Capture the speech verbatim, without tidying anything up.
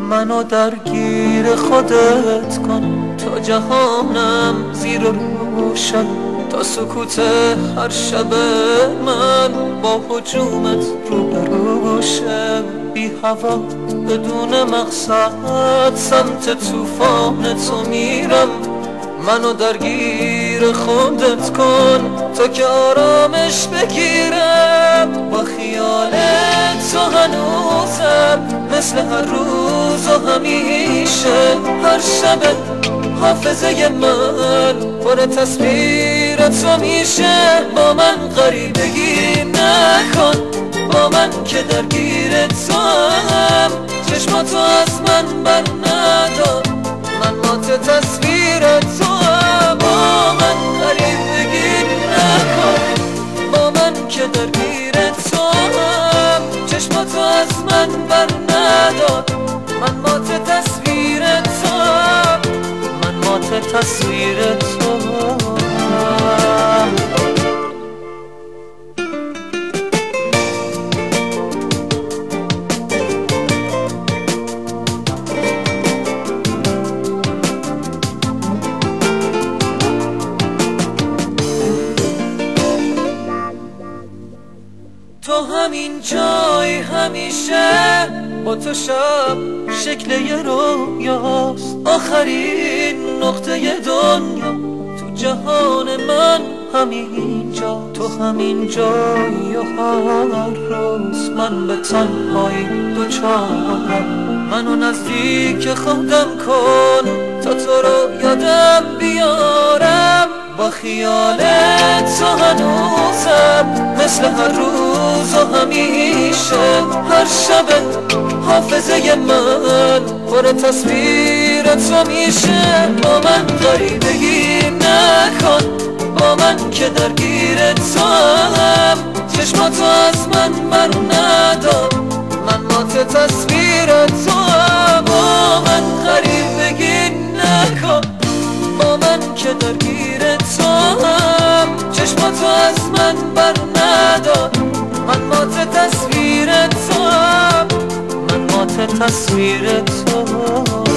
منو درگیر خودت کن تا جهانم زیر روشن، تا سکوت هر شب من با هجومت روبروشه. بی هوا بدون مقصد سمت طوفان تو میرم، منو درگیر خودت کن تا که آرامش بگیرم. با خیال تو هنوزم مثل هر روز و همیشه، هر شب حافظه من پر تصویر تو میشه. با من غریبگی نکن، با من که درگیر تو هم، چشماتو از من بر ندار، من مات تصویر تو هم. با من غریبگی نکن، با من که درگیر تو هم، چشماتو از من بر ندار، من مات تصویر تو هم، من مات تصویر تو هم. تو همین جای همیشه، با تو شب شکل یه رویاست، آخرین نقطه دنیا تو جهان من همین جا. تو همین جایی و هر روز من به تنهایی دوچارم، منو نزدیک خودم کن تا تو رو یادم بیارم. با خیال تو هنوزم مثل هر روز و همیشه، هر شب حافظه من پر تصویر تو میشه. با من غریبگی نکن، با من که درگیر تو هم، چشماتو از من بر ندار، من مات تصویر تو هم. با من غریبگی نکن، با من که درگیر تو هم، چشماتو از من بر ندار، من مات تصویر تو هم، من مات تصویر تو هم.